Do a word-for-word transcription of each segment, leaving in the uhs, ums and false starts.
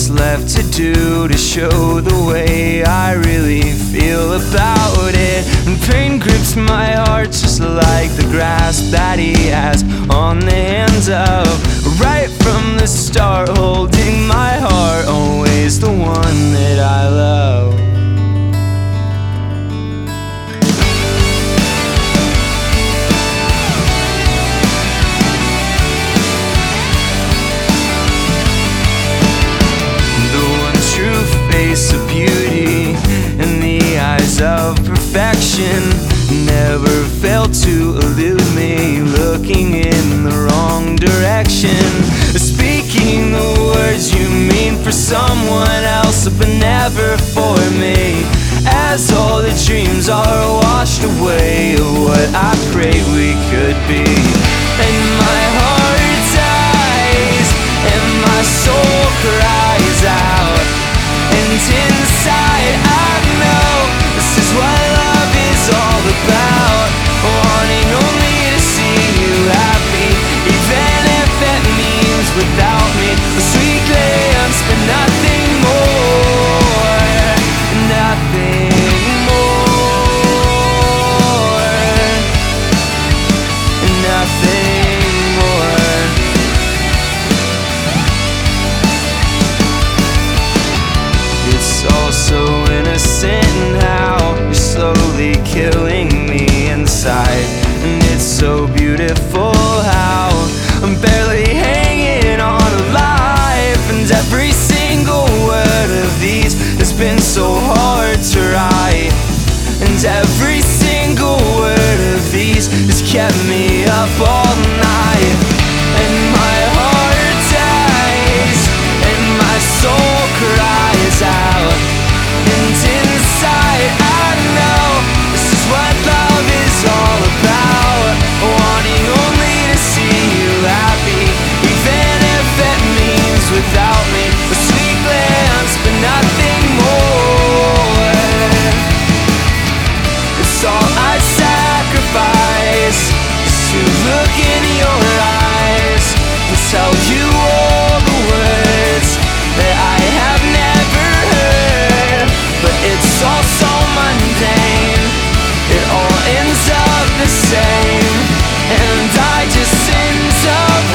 what's left to do to show the way I really feel about it. And pain grips my heart just like the grasp that he has on the hands of. Right from the start, holding my heart, always the one that I love. Of beauty in the eyes of perfection never failed to elude me, looking in the wrong direction, speaking the words you mean for someone else but never for me, as all the dreams are washed away of what I prayed we could be. And my heart dies and my soul cries out, and inside I know this is what love is all about. Wanting only to see you happy, even if it means without me. A sweet glance, but nothing more, nothing more, nothing more. It's all so innocent how you're slowly killing me inside. And it's so beautiful how I'm barely hanging on alive. And every single word of these has been so hard to write. And every single word of these has kept me up all night. And my heart dies and my soul cries out, and inside I know this is what love is all about. Wanting only to see you happy, even if it means without me. A sweet glance, but nothing more. It's all I sacrifice, is to look in your eyes and tell you all the words that I have never heard. But it's all so mundane, it all ends up the same, and I just end up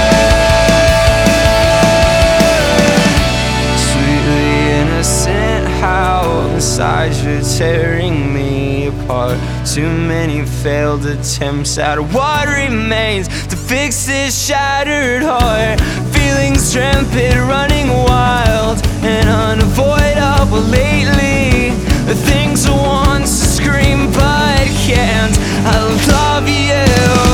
hurt. Sweetly innocent how inside you're tearing me apart. Too many failed attempts at what remains to fix this shattered heart. Feelings rampant, running wild and unavoidable lately. The things I want to scream but can't. I love you.